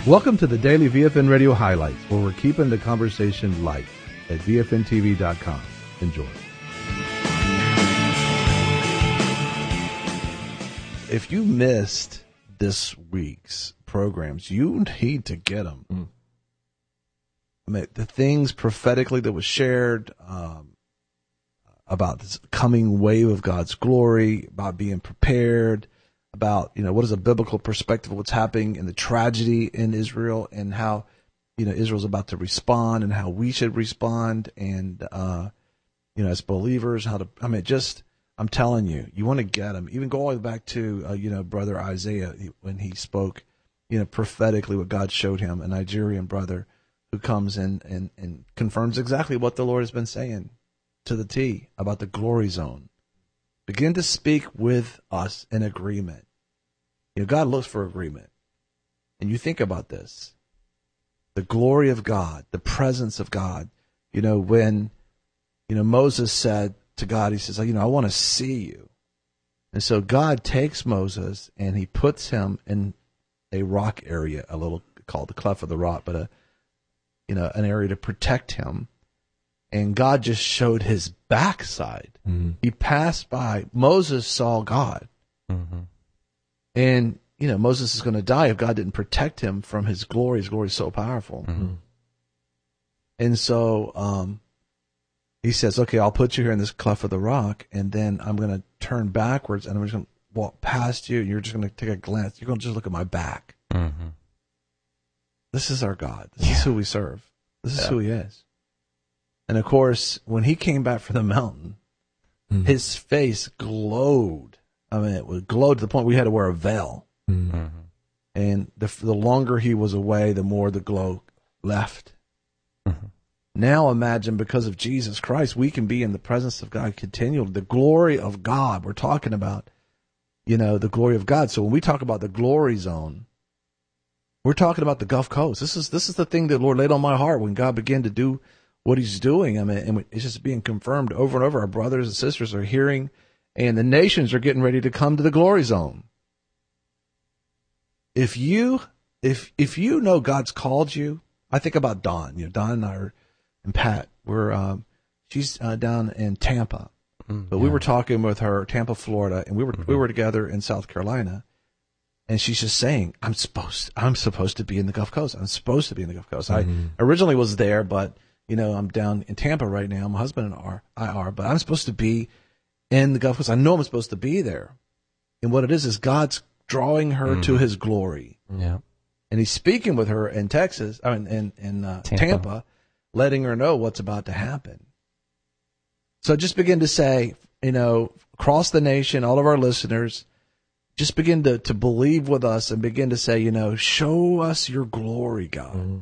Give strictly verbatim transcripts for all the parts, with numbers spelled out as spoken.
Welcome to the Daily V F N Radio Highlights, where we're keeping the conversation light at V F N T V dot com. Enjoy. If you missed this week's programs, you need to get them. Mm. I mean, the things prophetically that was shared um, about this coming wave of God's glory, about being prepared, about, you know, what is a biblical perspective of what's happening in the tragedy in Israel, and how, you know, Israel's about to respond and how we should respond, and, uh, you know, as believers, how to, I mean, just, I'm telling you, you want to get them. Even go all the way back to, uh, you know, Brother Isaiah, when he spoke, you know, prophetically what God showed him, a Nigerian brother who comes in and, and confirms exactly what the Lord has been saying to the T about the glory zone. Begin to speak with us in agreement. You know, God looks for agreement. And you think about this. The glory of God, the presence of God. You know, when, you know, Moses said to God, he says, you know, I want to see you. And so God takes Moses and he puts him in a rock area, a little called the cleft of the rock, but a, you know, an area to protect him. And God just showed his backside. Mm-hmm. He passed by. Moses saw God. Mm-hmm. And, you know, Moses is going to die if God didn't protect him from his glory. His glory is so powerful. Mm-hmm. And so um, he says, okay, I'll put you here in this cleft of the rock, and then I'm going to turn backwards, and I'm just going to walk past you, and you're just going to take a glance. You're going to just look at my back. Mm-hmm. This is our God. This yeah. is who we serve. This is yeah. who he is. And, of course, when he came back from the mountain, mm-hmm. his face glowed. I mean, it was glowed to the point we had to wear a veil. Mm-hmm. And the, the longer he was away, the more the glow left. Mm-hmm. Now imagine, because of Jesus Christ, we can be in the presence of God continually. The glory of God, we're talking about, you know, the glory of God. So when we talk about the glory zone, we're talking about the Gulf Coast. This is this is the thing that the Lord laid on my heart when God began to do what he's doing. I mean, and it's just being confirmed over and over. Our brothers and sisters are hearing, and the nations are getting ready to come to the glory zone. If you, if, if you know God's called you, I think about Dawn, you know, Dawn and I are, and Pat, we're, um, she's uh, down in Tampa, mm, but yeah. we were talking with her, Tampa, Florida, and we were, mm-hmm. we were together in South Carolina. And she's just saying, I'm supposed, I'm supposed to be in the Gulf Coast. I'm supposed to be in the Gulf Coast. Mm-hmm. I originally was there, but, you know, I'm down in Tampa right now. My husband and are, I are, but I'm supposed to be in the Gulf Coast. I know I'm supposed to be there. And what it is, is God's drawing her mm. to his glory. Yeah. And he's speaking with her in Texas, I mean, in, in uh, Tampa. Tampa, letting her know what's about to happen. So just begin to say, you know, across the nation, all of our listeners, just begin to, to believe with us and begin to say, you know, show us your glory, God. Mm.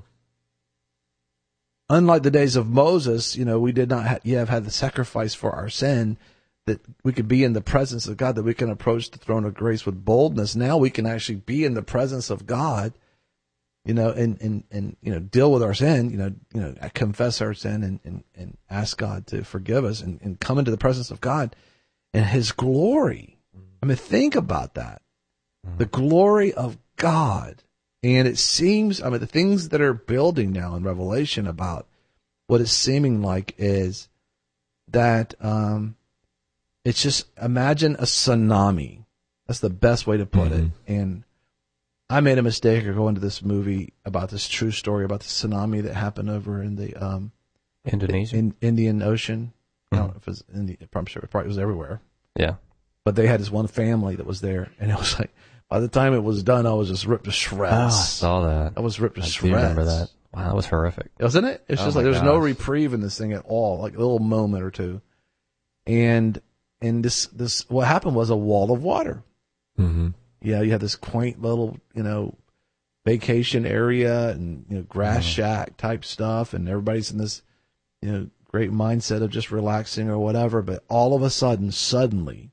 Unlike the days of Moses, you know, we did not ha- yet have had the sacrifice for our sin, that we could be in the presence of God, that we can approach the throne of grace with boldness. Now we can actually be in the presence of God, you know, and, and, and you know, deal with our sin, you know, you know, confess our sin and, and, and ask God to forgive us, and, and come into the presence of God and his glory. I mean, think about that. Mm-hmm. The glory of God. And it seems, I mean, the things that are building now in Revelation about what it's seeming like is that um, it's just, imagine a tsunami. That's the best way to put mm-hmm. it. And I made a mistake of going to this movie about this true story about the tsunami that happened over in the um, Indonesia, in Indian Ocean. Mm-hmm. I don't know if it was in the, I'm sure it probably was everywhere. Yeah. But they had this one family that was there, and it was like, by the time it was done, I was just ripped to shreds. Oh, I saw that. I was ripped to I shreds. I remember that. Wow, that was horrific. Wasn't it? It's oh just like there's gosh. no reprieve in this thing at all, like a little moment or two. And and this this what happened was a wall of water. Mm-hmm. Yeah, you have this quaint little, you know, vacation area and, you know, grass mm-hmm. shack type stuff, and everybody's in this, you know, great mindset of just relaxing or whatever. But all of a sudden, suddenly,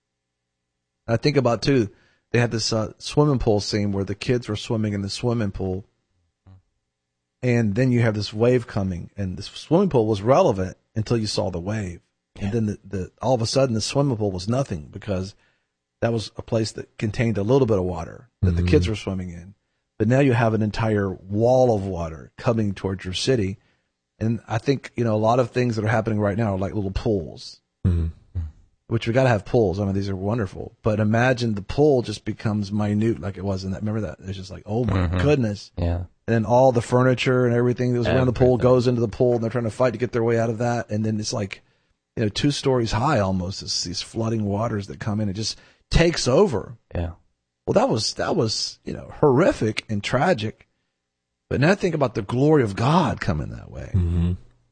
I think about too, they had this uh, swimming pool scene where the kids were swimming in the swimming pool, and then you have this wave coming, and the swimming pool was relevant until you saw the wave. Yeah. And then the, the all of a sudden the swimming pool was nothing, because that was a place that contained a little bit of water that mm-hmm. the kids were swimming in. but now you have an entire wall of water coming towards your city. And I think, you know, a lot of things that are happening right now are like little pools, mm-hmm. which we got to have pools. I mean, these are wonderful, but imagine the pool just becomes minute like it was in that. Remember that? It's just like, oh my mm-hmm. goodness. Yeah. And then all the furniture and everything that was around the pool goes into the pool, and they're trying to fight to get their way out of that. And then it's like, you know, two stories high almost. It's these flooding waters that come in. It just takes over. Yeah. Well, that was, that was, you know, horrific and tragic. But now think about the glory of God coming that way. Mm-hmm.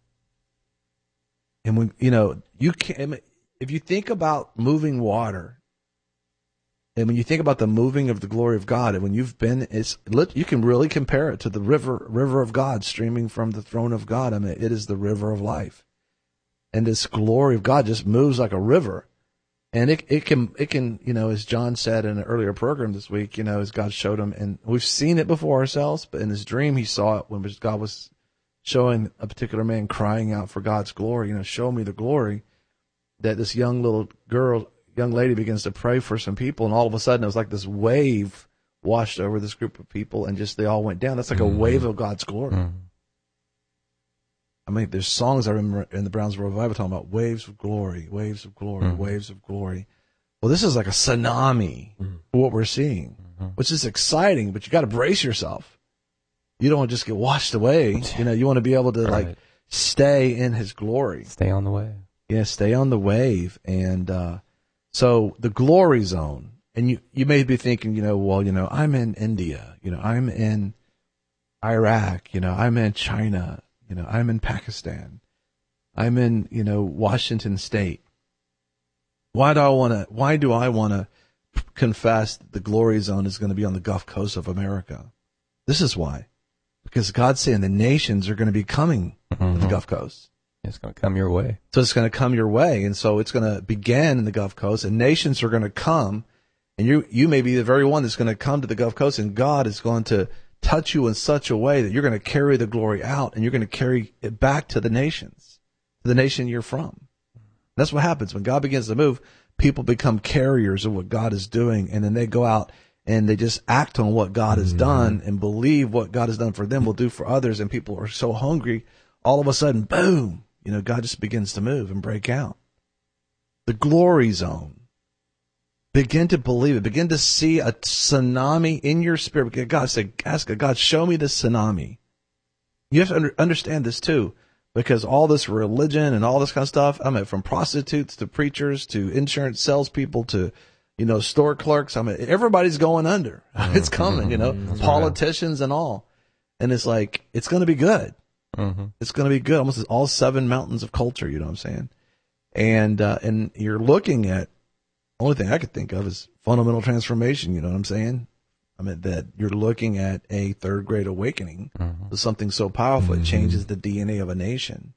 And when, you know, you can, if you think about moving water, and when you think about the moving of the glory of God, and when you've been, it's, you can really compare it to the river, river of God streaming from the throne of God. I mean, it is the river of life. And this glory of God just moves like a river. And it, it can, it can, you know, as John said in an earlier program this week, you know, as God showed him, and we've seen it before ourselves, but in his dream, he saw it when God was showing a particular man crying out for God's glory, you know, show me the glory, that this young little girl, young lady begins to pray for some people, and all of a sudden it was like this wave washed over this group of people, and just they all went down. That's like mm-hmm. a wave of God's glory. Mm-hmm. I mean, there's songs I remember in the Brownsville Revival talking about waves of glory, waves of glory, mm-hmm. waves of glory. Well, this is like a tsunami mm-hmm. for what we're seeing, mm-hmm. which is exciting, but you got to brace yourself. You don't want to just get washed away. You know, you want to be able to right. like stay in his glory. Stay on the wave. Yeah, stay on the wave. And, uh, so the glory zone, and you, you may be thinking, you know, well, you know, I'm in India, you know, I'm in Iraq, you know, I'm in China, you know, I'm in Pakistan, I'm in, you know, Washington State. Why do I want to, why do I want to confess that the glory zone is going to be on the Gulf Coast of America? This is why. Because God's saying the nations are going to be coming mm-hmm. to the Gulf Coast. It's going to come your way. So it's going to come your way. And so it's going to begin in the Gulf Coast, and nations are going to come, and you, you may be the very one that's going to come to the Gulf Coast, and God is going to touch you in such a way that you're going to carry the glory out, and you're going to carry it back to the nations, to the nation you're from. That's what happens when God begins to move. People become carriers of what God is doing, and then they go out and they just act on what God has mm-hmm. done and believe what God has done for them will do for others. And people are so hungry, all of a sudden, boom, you know, God just begins to move and break out. The glory zone. Begin to believe it. Begin to see a tsunami in your spirit. God said, ask God, show me this tsunami. You have to under, understand this too, because all this religion and all this kind of stuff, I mean, from prostitutes to preachers to insurance salespeople to, you know, store clerks, I mean, everybody's going under. Mm-hmm. It's coming, you know, mm-hmm. politicians and all. And it's like, it's going to be good. Mm-hmm. It's going to be good. Almost all seven mountains of culture, you know what I'm saying? And, uh, and you're looking at, only thing I could think of is fundamental transformation, you know what I'm saying? I mean, that you're looking at a third grade awakening mm-hmm. to something so powerful, mm-hmm. it changes the D N A of a nation.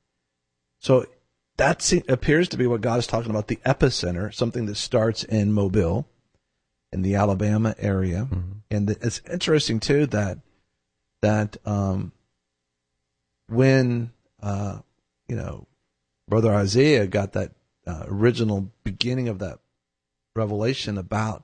So that appears to be what God is talking about, the epicenter, something that starts in Mobile, in the Alabama area. Mm-hmm. And it's interesting, too, that, that, um, when, uh, you know, Brother Isaiah got that uh, original beginning of that revelation about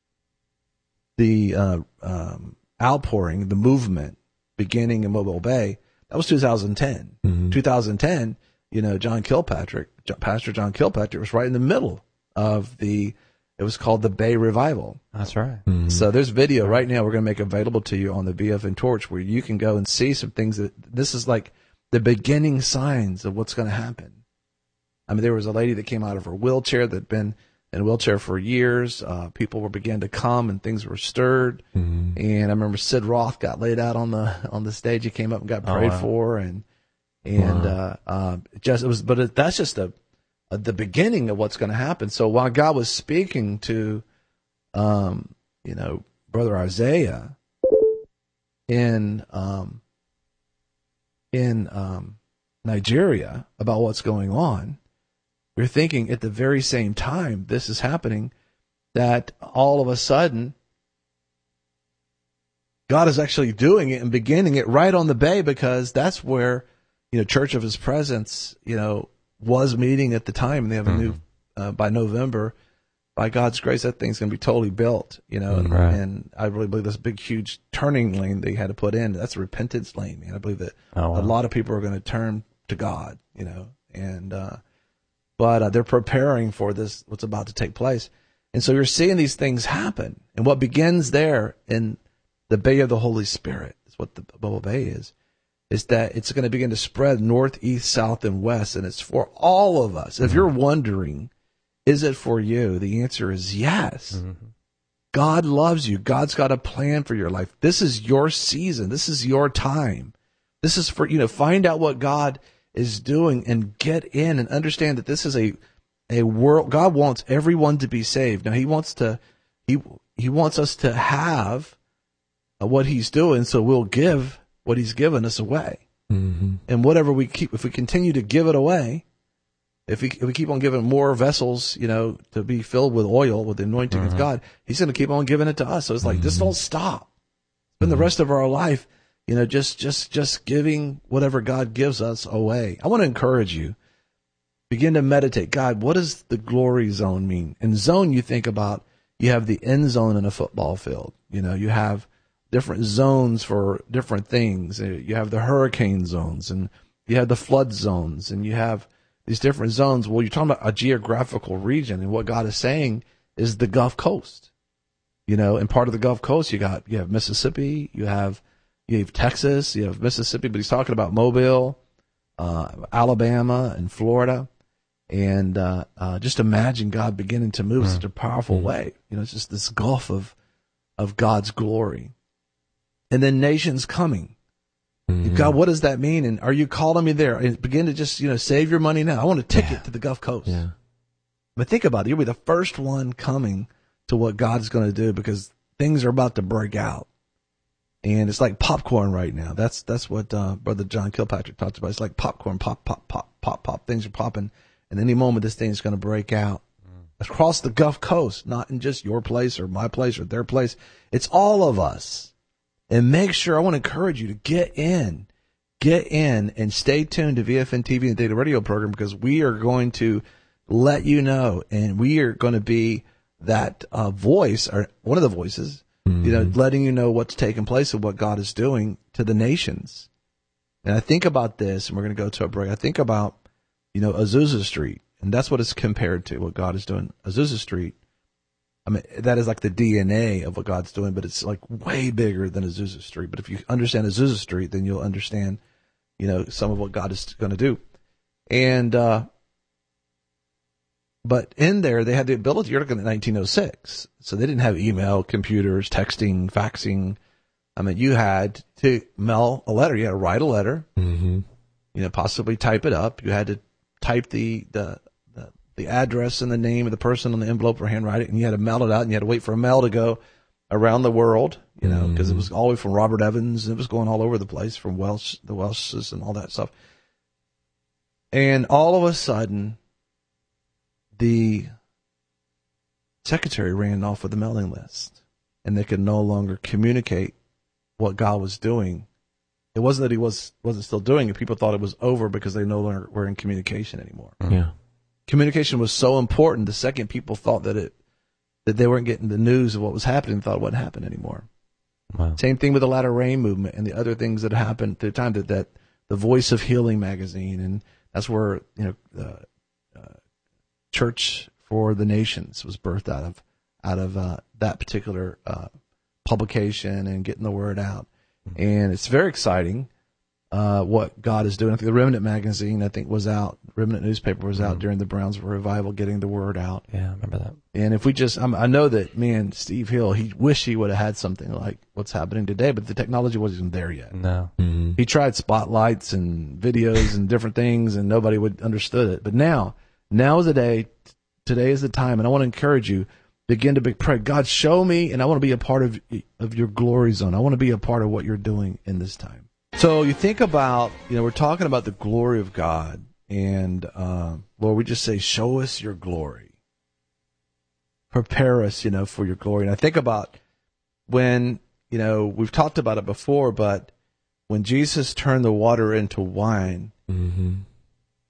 the uh, um, outpouring, the movement beginning in Mobile Bay, that was two thousand ten. Mm-hmm. two thousand ten, you know, John Kilpatrick, Pastor John Kilpatrick was right in the middle of the, it was called the Bay Revival. That's right. Mm-hmm. So there's video right now we're going to make available to you on the B F N Torch where you can go and see some things that, this is like the beginning signs of what's going to happen. I mean, there was a lady that came out of her wheelchair that had been in a wheelchair for years. Uh, people were began to come and things were stirred. Mm-hmm. And I remember Sid Roth got laid out on the, on the stage. He came up and got prayed oh, wow. for and, and, wow. uh, uh, just, it was, but it, that's just a, a, the beginning of what's going to happen. So while God was speaking to, um, you know, Brother Isaiah in, um, in, um, Nigeria about what's going on, we're thinking at the very same time this is happening, that all of a sudden God is actually doing it and beginning it right on the Bay, because that's where, you know, Church of His Presence, you know, was meeting at the time. And they have a mm-hmm. new, uh, by November, by God's grace, that thing's going to be totally built, you know, and, Right. and I really believe this big, huge turning lane they had to put in, that's a repentance lane, man. I believe that Oh, wow. a lot of people are going to turn to God, you know, and, uh, but uh, they're preparing for this, what's about to take place. And so you're seeing these things happen. And what begins there in the Bay of the Holy Spirit, is what the Bubble Bay is, is that it's going to begin to spread north, east, south, and west. And it's for all of us. If you're wondering, is it for you? The answer is yes. Mm-hmm. God loves you. God's got a plan for your life. This is your season. This is your time. This is for, you know, find out what God is doing and get in and understand that this is a, a world. God wants everyone to be saved. Now he wants to, he, he wants us to have uh, what he's doing. So we'll give what he's given us away. Mm-hmm. And whatever we keep, if we continue to give it away, if we, if we keep on giving more vessels, you know, to be filled with oil, with the anointing Mm-hmm. of God, he's going to keep on giving it to us. So it's like, Mm-hmm. just don't stop. Spend the rest of our life, you know, just, just, just giving whatever God gives us away. I want to encourage you. Begin to meditate. God, what does the glory zone mean? In zone, you think about, you have the end zone in a football field. You know, you have different zones for different things. You have the hurricane zones, and you have the flood zones, and you have these different zones. Well, you're talking about a geographical region, and what God is saying is the Gulf Coast. You know, and part of the Gulf Coast, you got, you have Mississippi, you have, you have Texas, you have Mississippi, but he's talking about Mobile, uh, Alabama, and Florida. And uh, uh, just imagine God beginning to move in such a powerful way. You know, it's just this gulf of of God's glory. And then nations coming. Mm-hmm. God, what does that mean? And are you calling me there? And begin to just, you know, save your money now. I want a ticket Yeah. to the Gulf Coast. Yeah. But think about it. You'll be the first one coming to what God's going to do, because things are about to break out. And it's like popcorn right now. That's that's what uh, Brother John Kilpatrick talked about. It's like popcorn, pop, pop, pop, pop, pop. Things are popping. And any moment, this thing is going to break out across the Gulf Coast, not in just your place or my place or their place. It's all of us. And make sure, I want to encourage you to get in, get in and stay tuned to V F N T V and Data Radio program, because we are going to let you know, and we are going to be that uh, voice, or one of the voices, Mm-hmm. you know, letting you know what's taking place and what God is doing to the nations. And I think about this, and we're going to go to a break. I think about, you know, Azusa Street, and that's what it's compared to, what God is doing. Azusa Street, I mean, that is like the D N A of what God's doing, but it's like way bigger than Azusa Street. But if you understand Azusa Street, then you'll understand, you know, some of what God is going to do. And, uh, but in there, they had the ability, you're looking at nineteen oh six. So they didn't have email, computers, texting, faxing. I mean, you had to mail a letter. You had to write a letter, Mm-hmm. you know, possibly type it up. You had to type the, the, the, the address and the name of the person on the envelope or handwrite it, and you had to mail it out, and you had to wait for a mail to go around the world, you know, because it was all the way from Robert Evans, and it was going all over the place, from Welsh, the Welshes and all that stuff. And all of a sudden, the secretary ran off with the mailing list, and they could no longer communicate what God was doing. It wasn't that he was, wasn't still doing it. People thought it was over because they no longer were in communication anymore. Yeah. Communication was so important. The second people thought that it, that they weren't getting the news of what was happening, thought it wouldn't happen anymore. Wow. Same thing with the Latter Rain movement and the other things that happened through time, that, that the Voice of Healing magazine, and that's where, you know, the uh, Church for the Nations was birthed out of, out of uh, that particular uh, publication and getting the word out. And it's very exciting uh, what God is doing. I think the Remnant magazine, I think, was out. Remnant newspaper was out during the Brownsville revival, getting the word out. Yeah, I remember that. And if we just, I'm, I know that, man, Steve Hill, he wished he would have had something like what's happening today, but the technology wasn't there yet. No. Mm-hmm. He tried spotlights and videos and different things, and nobody would understood it. But now, now is the day. Today is the time, and I want to encourage you. Begin to be, pray, God, show me, and I want to be a part of of your glory zone. I want to be a part of what you're doing in this time. So you think about, you know, we're talking about the glory of God, and uh, Lord, we just say, show us your glory. Prepare us, you know, for your glory. And I think about when, you know, we've talked about it before, but when Jesus turned the water into wine, Mm-hmm.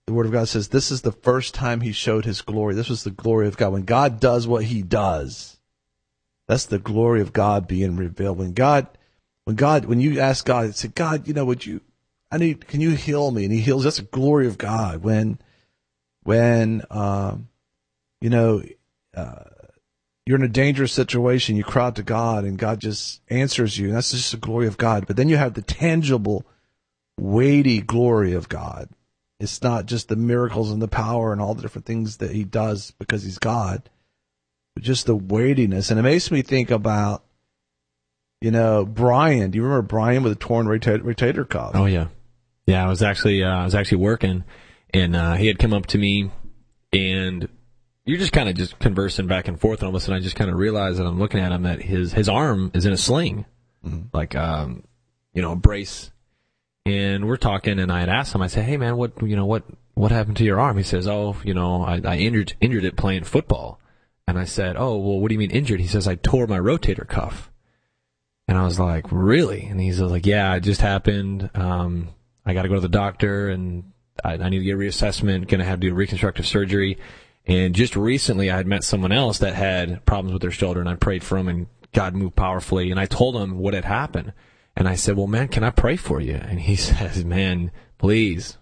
the Word of God says this is the first time he showed his glory. This was the glory of God. When God does what he does, that's the glory of God being revealed. When God, when God, when you ask God, say, God, you know, would you, I need, can you heal me? And he heals. That's the glory of God. When, when, um, you know, uh, you're in a dangerous situation, you cry out to God and God just answers you. And that's just the glory of God. But then you have the tangible, weighty glory of God. It's not just the miracles and the power and all the different things that he does because he's God, but just the weightiness. And it makes me think about, you know, Brian. Do you remember Brian with a torn rotator, rotator cuff? Oh yeah, yeah. I was actually uh, I was actually working, and uh, he had come up to me, and you're just kind of just conversing back and forth, and all of a sudden I just kind of realized that I'm looking at him that his his arm is in a sling, mm-hmm. like um, you know, a brace. And we're talking, and I had asked him, I said, hey, man, what, you know, what, what happened to your arm? He says, oh, you know, I, I injured, injured it playing football. And I said, oh, well, what do you mean injured? He says, I tore my rotator cuff. And I was like, really? And he's like, yeah, it just happened. Um, I got to go to the doctor, and I, I need to get a reassessment, going to have to do reconstructive surgery. And just recently I had met someone else that had problems with their shoulder, and I prayed for him, and God moved powerfully. And I told him what had happened. And I said, well, man, can I pray for you? And he says, man, please.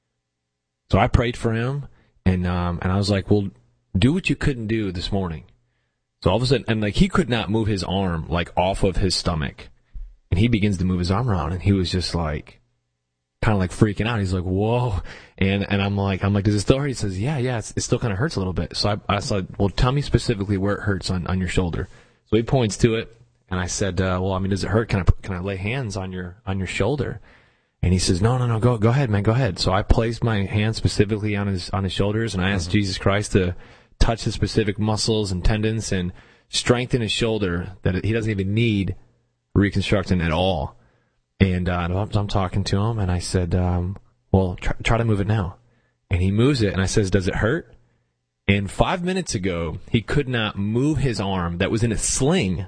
So I prayed for him, and um, and I was like, well, do what you couldn't do this morning. So all of a sudden, and like he could not move his arm like off of his stomach. And he begins to move his arm around, and he was just like, kind of like freaking out. He's like, whoa. And and I'm like, I'm like, does it still hurt? He says, yeah, yeah, it's, it still kind of hurts a little bit. So I, I said, well, tell me specifically where it hurts on, on your shoulder. So he points to it. And I said, uh, well, I mean, does it hurt? Can I, can I lay hands on your, on your shoulder? And he says, no, no, no, go, go ahead, man, go ahead. So I placed my hand specifically on his, on his shoulders, and I asked mm-hmm. Jesus Christ to touch his specific muscles and tendons and strengthen his shoulder that he doesn't even need reconstructing at all. And, uh, I'm, I'm talking to him, and I said, um, well, try, try to move it now. And he moves it, and I says, does it hurt? And five minutes ago, he could not move his arm that was in a sling.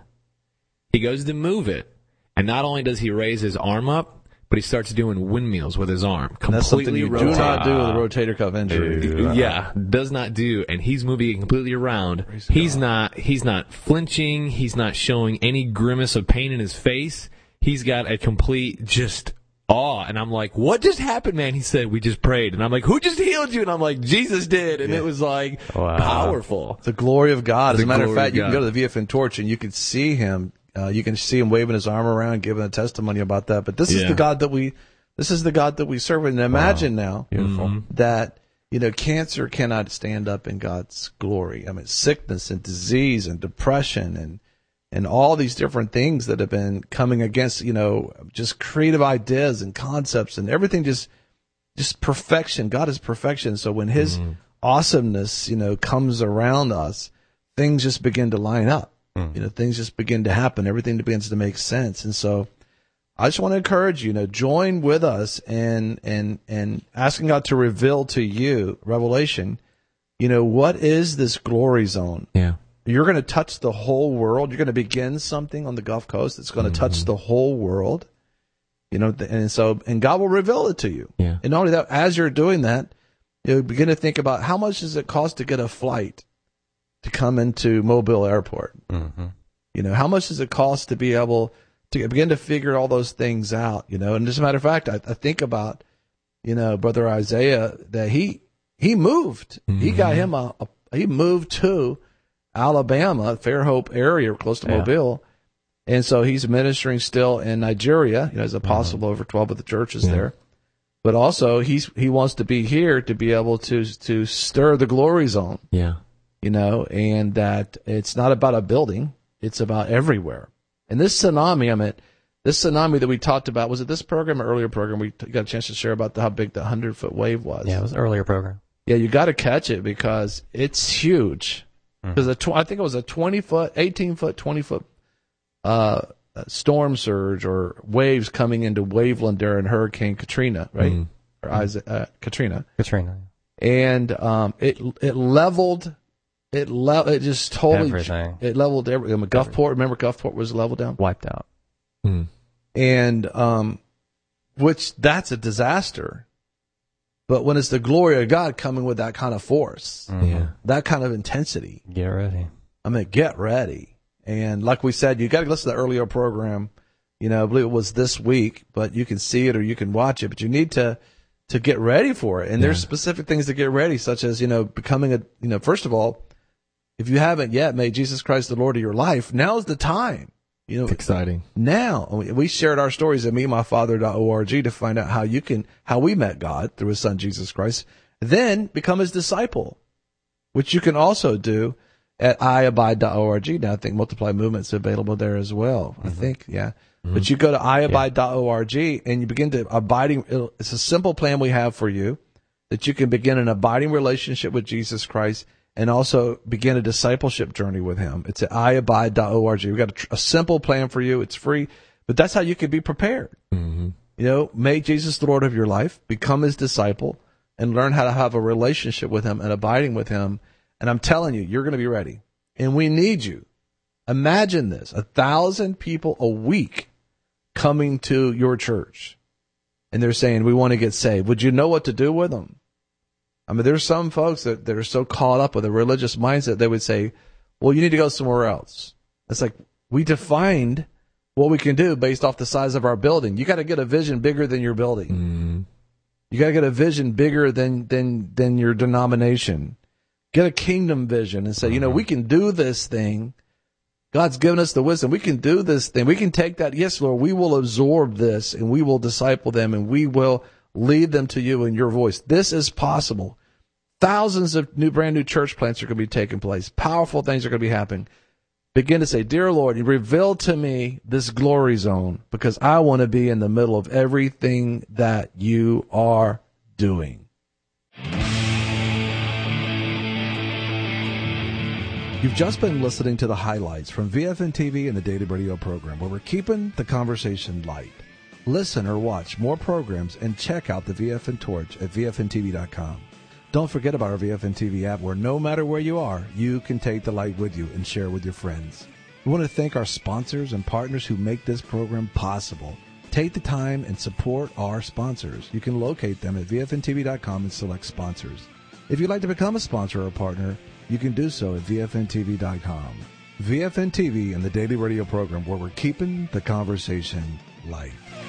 He goes to move it, and not only does he raise his arm up, but he starts doing windmills with his arm. Completely That's something you rotate. do not do with a rotator cuff injury. Dude. Yeah, does not do, and he's moving it completely around. Praise he's God. not he's not flinching. He's not showing any grimace of pain in his face. He's got a complete just awe, and I'm like, what just happened, man? He said, we just prayed. And I'm like, who just healed you? And I'm like, Jesus did. And yeah. It was like wow. powerful. The glory of God. As the a matter of fact, of you can go to the V F N Torch, and you can see him. Uh, you can see him waving his arm around, giving a testimony about that. But this yeah. is the God that we, this is the God that we serve. And imagine wow. now Beautiful. that, you know, cancer cannot stand up in God's glory. I mean, sickness and disease and depression and, and all these different things that have been coming against, you know, just creative ideas and concepts and everything, just, just perfection. God is perfection. So when his mm-hmm. awesomeness, you know, comes around us, things just begin to line up. Mm. You know, things just begin to happen. Everything begins to make sense. And so I just want to encourage you, you know, join with us and, and, and asking God to reveal to you, revelation, you know, what is this glory zone? Yeah. You're going to touch the whole world. You're going to begin something on the Gulf Coast that's going to mm-hmm. touch the whole world. You know, and so, and God will reveal it to you. Yeah. And not only that, as you're doing that, you begin to think about how much does it cost to get a flight to come into Mobile Airport? Mm-hmm. You know, how much does it cost to be able to begin to figure all those things out? You know, and as a matter of fact, I, I think about, you know, Brother Isaiah, that he, he moved. Mm-hmm. He got him a, a, he moved to Alabama, Fairhope area, close to yeah. Mobile. And so he's ministering still in Nigeria, you know, as apostle mm-hmm. over twelve of the churches yeah. there. But also he's, he wants to be here to be able to, to stir the glory zone. Yeah. You know, and that it's not about a building, it's about everywhere. And this tsunami, I mean, this tsunami that we talked about, was it this program or earlier program? We got a chance to share about the, how big the hundred foot wave was. Yeah, it was an earlier program. Yeah, you got to catch it because it's huge. Because mm-hmm. tw- I think it was a twenty foot, eighteen foot, twenty foot uh, storm surge or waves coming into Waveland during Hurricane Katrina, right? Mm-hmm. Or Isaac, uh, Katrina. Katrina. And um, it it leveled. It le- it just totally everything. It leveled everything. I mean, Gulfport, remember Gulfport was leveled down, wiped out, mm. and um, which that's a disaster. But when it's the glory of God coming with that kind of force, Mhm. Yeah. that kind of intensity, Get ready. I mean, get ready. And like we said, you got to listen to the earlier program. You know, I believe it was this week, but you can see it or you can watch it. But you need to to get ready for it. And there's Yeah. specific things to get ready, such as, you know, becoming a, you know, first of all, if you haven't yet made Jesus Christ the Lord of your life, now's the time. You know, It's exciting. now we shared our stories at me my father dot org to find out how you can, how we met God through his son, Jesus Christ. Then become his disciple, which you can also do at i abide dot org. Now I think Multiply Movement's available there as well. Mm-hmm. I think, yeah. Mm-hmm. But you go to i abide dot org and you begin to abiding. It's a simple plan we have for you that you can begin an abiding relationship with Jesus Christ and also begin a discipleship journey with him. It's at i abide dot org. We've got a, a simple plan for you. It's free, but that's how you can be prepared. Mm-hmm. You know, make Jesus the Lord of your life, become his disciple, and learn how to have a relationship with him and abiding with him. And I'm telling you, you're going to be ready. And we need you. Imagine this, a thousand people a week coming to your church. And they're saying, we want to get saved. Would you know what to do with them? I mean, there's some folks that, that are so caught up with a religious mindset, they would say, well, you need to go somewhere else. It's like, we defined what we can do based off the size of our building. You got to get a vision bigger than your building. Mm-hmm. You got to get a vision bigger than, than, than your denomination. Get a kingdom vision and say, mm-hmm. you know, we can do this thing. God's given us the wisdom. We can do this thing. We can take that. Yes, Lord, we will absorb this and we will disciple them and we will lead them to you in your voice. This is possible. Thousands of new, brand new church plants are going to be taking place. Powerful things are going to be happening. Begin to say, dear Lord, you reveal to me this glory zone because I want to be in the middle of everything that you are doing. You've just been listening to the highlights from V F N T V and the Daily Radio program, where we're keeping the conversation light. Listen or watch more programs and check out the V F N Torch at V F N T V dot com. Don't forget about our V F N T V app, where no matter where you are, you can take the light with you and share with your friends. We want to thank our sponsors and partners who make this program possible. Take the time and support our sponsors. You can locate them at V F N T V dot com and select sponsors. If you'd like to become a sponsor or a partner, you can do so at V F N T V dot com. V F N T V and the Daily Radio program, where we're keeping the conversation light.